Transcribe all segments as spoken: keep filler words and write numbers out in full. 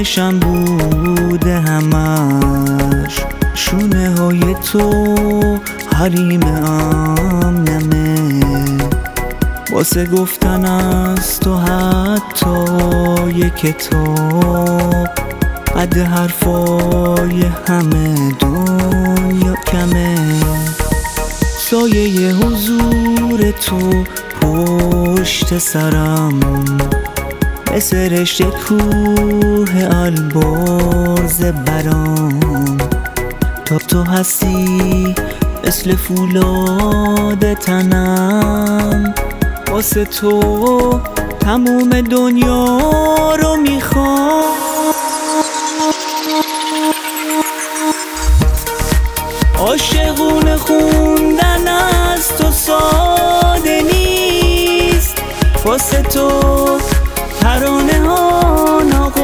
خواهشم بوده همش شونه های تو حریم امنمه واسه گفتن از تو حتی یه کتاب قد حرفای همه دنیا کمه سایه حضور تو پشت سرم مثل رشته کوه البرز برام تا تو هستی مثل فولاد تنم واسه تو تموم دنیا رو میخوام عاشقونه خوندن از تو ساده نیست واسه تو ترانه ها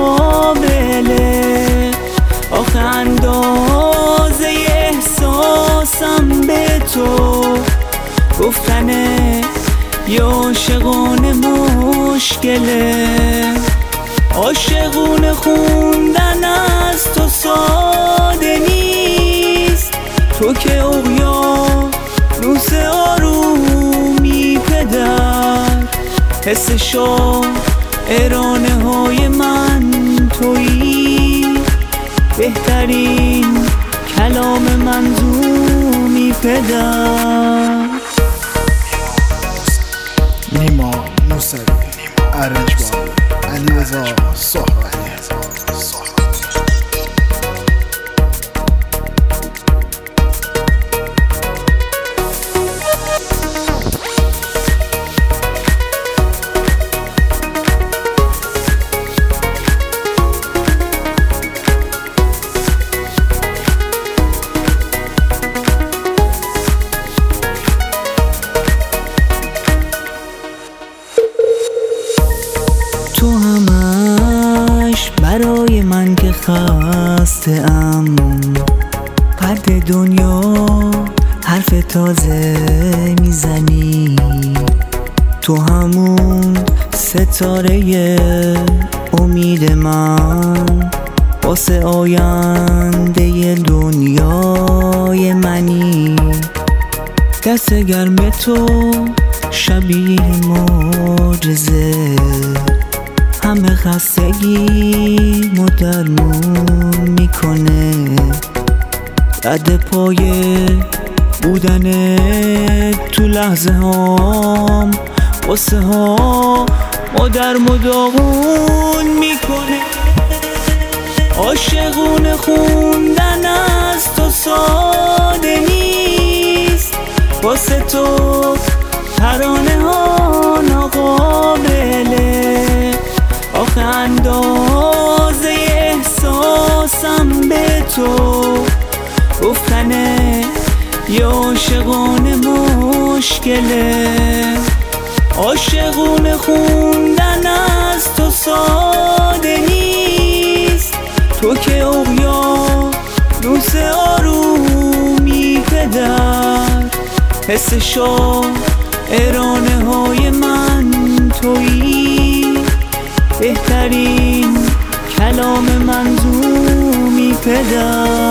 ناقابله آخه اندازه احساسم به تو گفتنه یه عاشقونه مشکله عاشقونه خوندن از تو ساده نیست تو که اقیانوس آرومی پدر حس شاعرانه های من تویی بهترین کلام منظومی پدر نیما موسوی ارنجبان علیرضا سهرانی. تو همش برای من که خسته ام قد دنیا حرف تازه میزنی تو همون ستاره امید من واسه آینده دنیای منی دست گرم تو شبیه معجزه همه خستگی مدرمون میکنه رد پایه بودن تو لحظه هام قصه ها مادر مداغون میکنه عاشقونه خوندن از تو ساده نیست واسه تو ترانه ها ناقابله آخه اندازه احساسم به تو گفتنه یه عاشقونه مشکله عاشقونه خوندن از تو ساده نیست تو که اقیانوس آرومی پدر حس شاعرانه های من تویی بهترین کلام منظومی پدر